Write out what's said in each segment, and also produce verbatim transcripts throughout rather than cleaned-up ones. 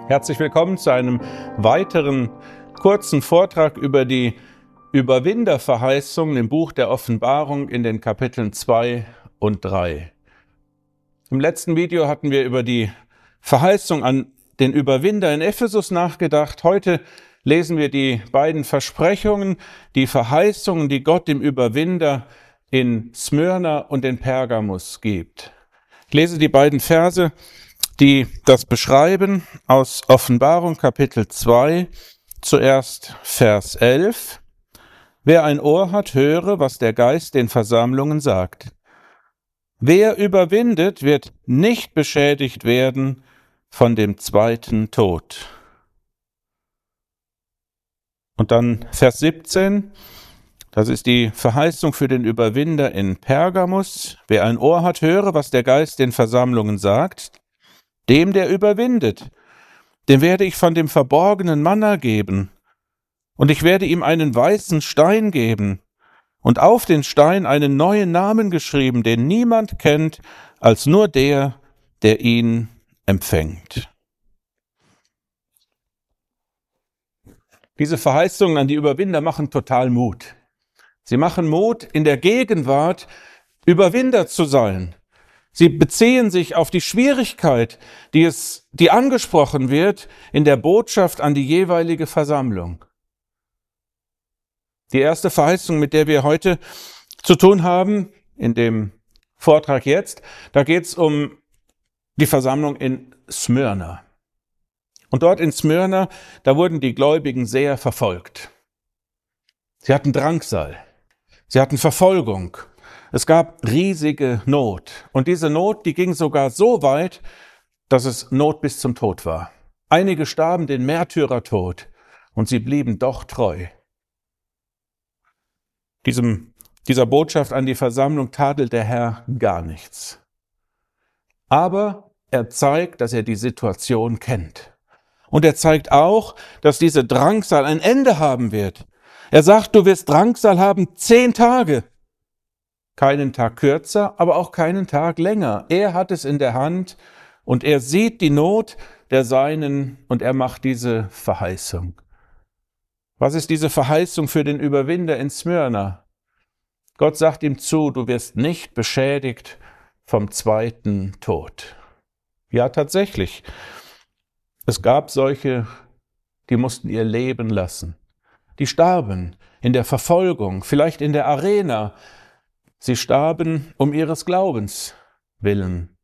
Herzlich willkommen zu einem weiteren kurzen Vortrag über die Überwinderverheißung im Buch der Offenbarung in den Kapiteln zwei und drei. Im letzten Video hatten wir über die Verheißung an den Überwinder in Ephesus nachgedacht. Heute lesen wir die beiden Versprechungen, die Verheißungen, die Gott dem Überwinder in Smyrna und in Pergamus gibt. Ich lese die beiden Verse, die das beschreiben, aus Offenbarung Kapitel zwei, zuerst Vers elf. Wer ein Ohr hat, höre, was der Geist den Versammlungen sagt. Wer überwindet, wird nicht beschädigt werden von dem zweiten Tod. Und dann Vers siebzehn, das ist die Verheißung für den Überwinder in Pergamus. Wer ein Ohr hat, höre, was der Geist den Versammlungen sagt. Dem, der überwindet, dem werde ich von dem verborgenen Manna geben, und ich werde ihm einen weißen Stein geben, und auf den Stein einen neuen Namen geschrieben, den niemand kennt, als nur der, der ihn empfängt. Diese Verheißungen an die Überwinder machen total Mut. Sie machen Mut, in der Gegenwart Überwinder zu sein. Sie beziehen sich auf die Schwierigkeit, die es, die angesprochen wird in der Botschaft an die jeweilige Versammlung. Die erste Verheißung, mit der wir heute zu tun haben, in dem Vortrag jetzt, da geht es um die Versammlung in Smyrna. Und dort in Smyrna, da wurden die Gläubigen sehr verfolgt. Sie hatten Drangsal, sie hatten Verfolgung. Es gab riesige Not. Und diese Not, die ging sogar so weit, dass es Not bis zum Tod war. Einige starben den Märtyrertod und sie blieben doch treu. Diesem, dieser Botschaft an die Versammlung tadelt der Herr gar nichts. Aber er zeigt, dass er die Situation kennt. Und er zeigt auch, dass diese Drangsal ein Ende haben wird. Er sagt, du wirst Drangsal haben zehn Tage. Keinen Tag kürzer, aber auch keinen Tag länger. Er hat es in der Hand und er sieht die Not der Seinen und er macht diese Verheißung. Was ist diese Verheißung für den Überwinder in Smyrna? Gott sagt ihm zu, du wirst nicht beschädigt vom zweiten Tod. Ja, tatsächlich. Es gab solche, die mussten ihr Leben lassen. Die starben in der Verfolgung, vielleicht in der Arena. Sie starben um ihres Glaubens willen.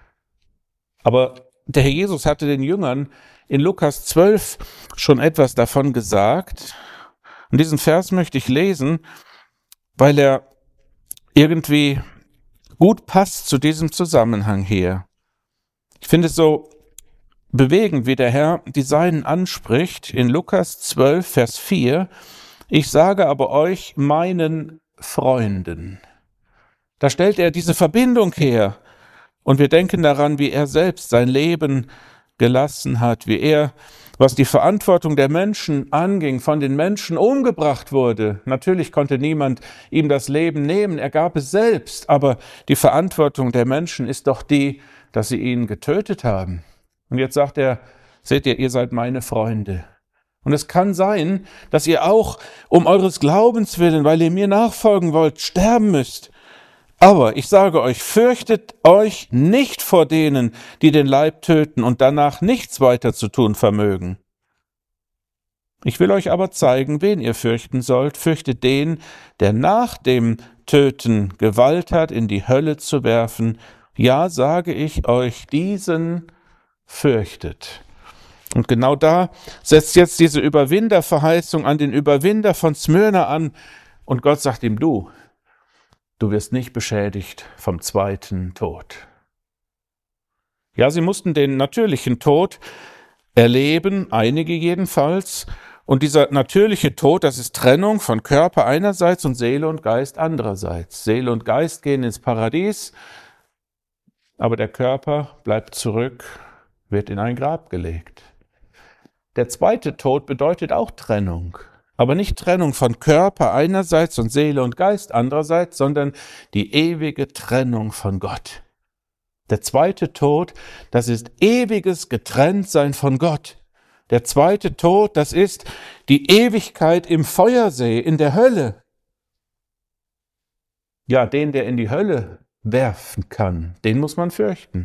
Aber der Herr Jesus hatte den Jüngern in Lukas zwölf schon etwas davon gesagt. Und diesen Vers möchte ich lesen, weil er irgendwie gut passt zu diesem Zusammenhang hier. Ich finde es so bewegend, wie der Herr die Seinen anspricht in Lukas zwölf, Vers vier. Ich sage aber euch, meinen Freunden. Da stellt er diese Verbindung her und wir denken daran, wie er selbst sein Leben gelassen hat, wie er, was die Verantwortung der Menschen anging, von den Menschen umgebracht wurde. Natürlich konnte niemand ihm das Leben nehmen, er gab es selbst, aber die Verantwortung der Menschen ist doch die, dass sie ihn getötet haben. Und jetzt sagt er, seht ihr, ihr seid meine Freunde. Und es kann sein, dass ihr auch um eures Glaubens willen, weil ihr mir nachfolgen wollt, sterben müsst. Aber ich sage euch, fürchtet euch nicht vor denen, die den Leib töten und danach nichts weiter zu tun vermögen. Ich will euch aber zeigen, wen ihr fürchten sollt. Fürchtet den, der nach dem Töten Gewalt hat, in die Hölle zu werfen. Ja, sage ich euch, diesen fürchtet. Und genau da setzt jetzt diese Überwinderverheißung an den Überwinder von Smyrna an. Und Gott sagt ihm, du, du wirst nicht beschädigt vom zweiten Tod. Ja, sie mussten den natürlichen Tod erleben, einige jedenfalls. Und dieser natürliche Tod, das ist Trennung von Körper einerseits und Seele und Geist andererseits. Seele und Geist gehen ins Paradies, aber der Körper bleibt zurück, wird in ein Grab gelegt. Der zweite Tod bedeutet auch Trennung. Aber nicht Trennung von Körper einerseits und Seele und Geist andererseits, sondern die ewige Trennung von Gott. Der zweite Tod, das ist ewiges Getrenntsein von Gott. Der zweite Tod, das ist die Ewigkeit im Feuersee, in der Hölle. Ja, den, der in die Hölle werfen kann, den muss man fürchten.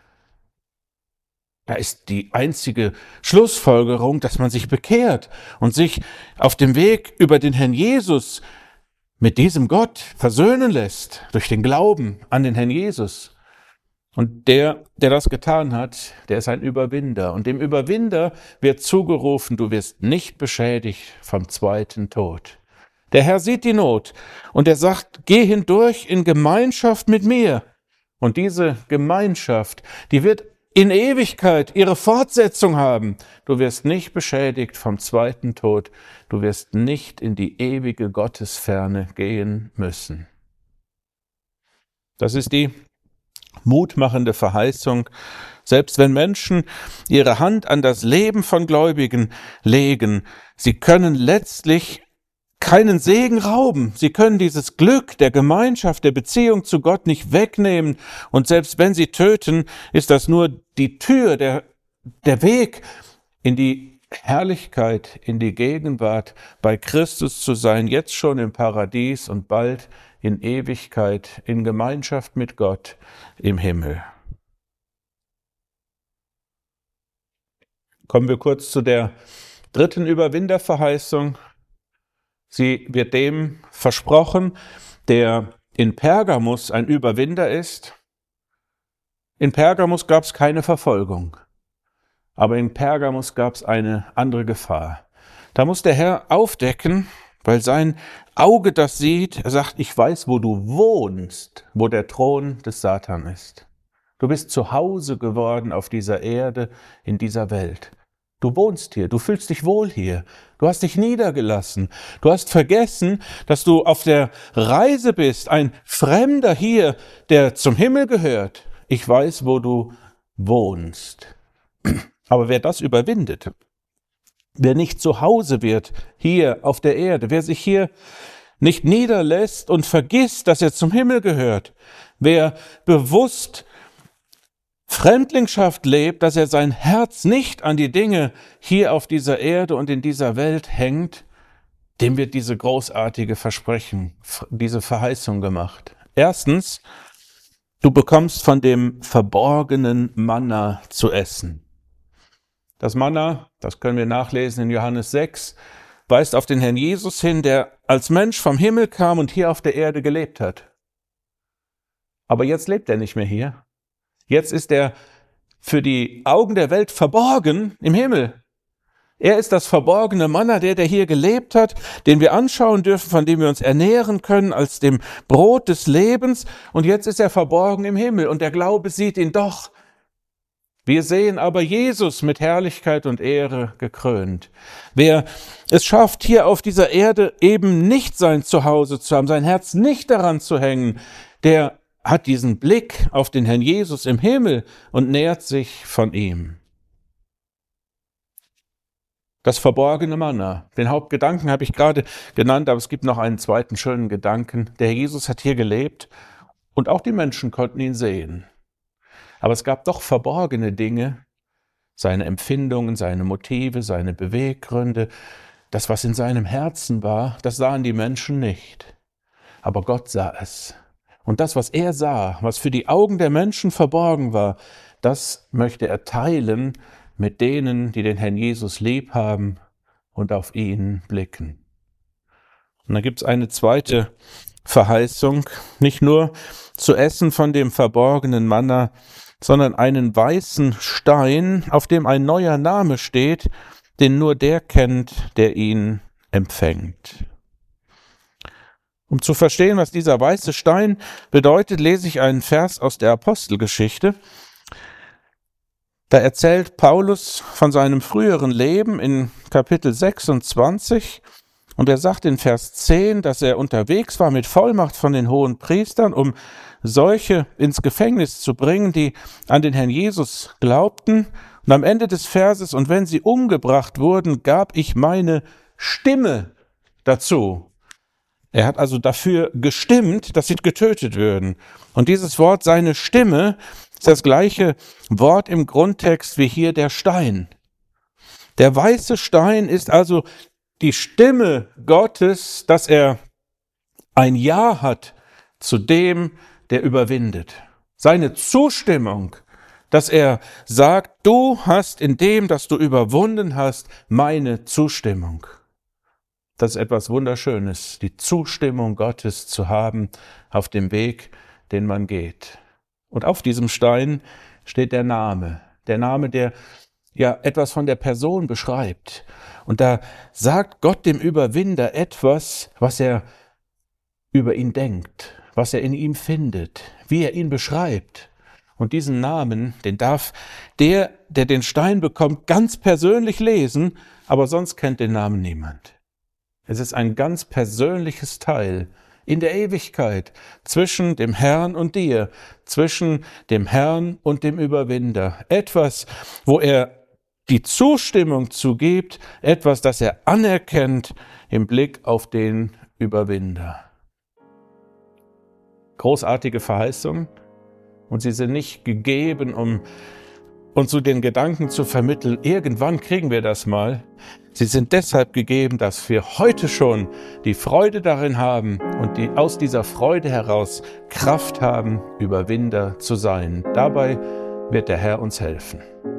Da ist die einzige Schlussfolgerung, dass man sich bekehrt und sich auf dem Weg über den Herrn Jesus mit diesem Gott versöhnen lässt, durch den Glauben an den Herrn Jesus. Und der, der das getan hat, der ist ein Überwinder. Und dem Überwinder wird zugerufen, du wirst nicht beschädigt vom zweiten Tod. Der Herr sieht die Not und er sagt, geh hindurch in Gemeinschaft mit mir. Und diese Gemeinschaft, die wird in Ewigkeit ihre Fortsetzung haben. Du wirst nicht beschädigt vom zweiten Tod. Du wirst nicht in die ewige Gottesferne gehen müssen. Das ist die mutmachende Verheißung. Selbst wenn Menschen ihre Hand an das Leben von Gläubigen legen, sie können letztlich keinen Segen rauben. Sie können dieses Glück der Gemeinschaft, der Beziehung zu Gott nicht wegnehmen. Und selbst wenn sie töten, ist das nur die Tür, der, der Weg in die Herrlichkeit, in die Gegenwart, bei Christus zu sein, jetzt schon im Paradies und bald in Ewigkeit, in Gemeinschaft mit Gott im Himmel. Kommen wir kurz zu der dritten Überwinderverheißung. Sie wird dem versprochen, der in Pergamus ein Überwinder ist. In Pergamus gab es keine Verfolgung, aber in Pergamus gab es eine andere Gefahr. Da muss der Herr aufdecken, weil sein Auge das sieht. Er sagt, ich weiß, wo du wohnst, wo der Thron des Satan ist. Du bist zu Hause geworden auf dieser Erde, in dieser Welt. Du wohnst hier, du fühlst dich wohl hier, du hast dich niedergelassen, du hast vergessen, dass du auf der Reise bist, ein Fremder hier, der zum Himmel gehört. Ich weiß, wo du wohnst. Aber wer das überwindet, wer nicht zu Hause wird hier auf der Erde, wer sich hier nicht niederlässt und vergisst, dass er zum Himmel gehört, wer bewusst Fremdlingschaft lebt, dass er sein Herz nicht an die Dinge hier auf dieser Erde und in dieser Welt hängt, dem wird diese großartige Versprechen, diese Verheißung gemacht. Erstens, du bekommst von dem verborgenen Manna zu essen. Das Manna, das können wir nachlesen in Johannes sechs, weist auf den Herrn Jesus hin, der als Mensch vom Himmel kam und hier auf der Erde gelebt hat. Aber jetzt lebt er nicht mehr hier. Jetzt ist er für die Augen der Welt verborgen im Himmel. Er ist das verborgene Manna, der, der hier gelebt hat, den wir anschauen dürfen, von dem wir uns ernähren können als dem Brot des Lebens. Und jetzt ist er verborgen im Himmel und der Glaube sieht ihn doch. Wir sehen aber Jesus mit Herrlichkeit und Ehre gekrönt. Wer es schafft, hier auf dieser Erde eben nicht sein Zuhause zu haben, sein Herz nicht daran zu hängen, der hat diesen Blick auf den Herrn Jesus im Himmel und nährt sich von ihm. Das verborgene Manna. Den Hauptgedanken habe ich gerade genannt, aber es gibt noch einen zweiten schönen Gedanken. Der Herr Jesus hat hier gelebt und auch die Menschen konnten ihn sehen. Aber es gab doch verborgene Dinge, seine Empfindungen, seine Motive, seine Beweggründe, das, was in seinem Herzen war, das sahen die Menschen nicht. Aber Gott sah es. Und das, was er sah, was für die Augen der Menschen verborgen war, das möchte er teilen mit denen, die den Herrn Jesus lieb haben und auf ihn blicken. Und dann gibt es eine zweite Verheißung, nicht nur zu essen von dem verborgenen Manna, sondern einen weißen Stein, auf dem ein neuer Name steht, den nur der kennt, der ihn empfängt. Um zu verstehen, was dieser weiße Stein bedeutet, lese ich einen Vers aus der Apostelgeschichte. Da erzählt Paulus von seinem früheren Leben in Kapitel sechsundzwanzig und er sagt in Vers zehn, dass er unterwegs war mit Vollmacht von den hohen Priestern, um solche ins Gefängnis zu bringen, die an den Herrn Jesus glaubten. Und am Ende des Verses, und wenn sie umgebracht wurden, gab ich meine Stimme dazu. Er hat also dafür gestimmt, dass sie getötet würden. Und dieses Wort, seine Stimme, ist das gleiche Wort im Grundtext wie hier der Stein. Der weiße Stein ist also die Stimme Gottes, dass er ein Ja hat zu dem, der überwindet. Seine Zustimmung, dass er sagt, du hast in dem, dass du überwunden hast, meine Zustimmung. Das ist etwas Wunderschönes, die Zustimmung Gottes zu haben auf dem Weg, den man geht. Und auf diesem Stein steht der Name, der Name, der ja etwas von der Person beschreibt. Und da sagt Gott dem Überwinder etwas, was er über ihn denkt, was er in ihm findet, wie er ihn beschreibt. Und diesen Namen, den darf der, der den Stein bekommt, ganz persönlich lesen, aber sonst kennt den Namen niemand. Es ist ein ganz persönliches Teil in der Ewigkeit zwischen dem Herrn und dir, zwischen dem Herrn und dem Überwinder. Etwas, wo er die Zustimmung zugibt, etwas, das er anerkennt im Blick auf den Überwinder. Großartige Verheißungen, und sie sind nicht gegeben, um uns so den Gedanken zu vermitteln, irgendwann kriegen wir das mal. Sie sind deshalb gegeben, dass wir heute schon die Freude darin haben und die aus dieser Freude heraus Kraft haben, Überwinder zu sein. Dabei wird der Herr uns helfen.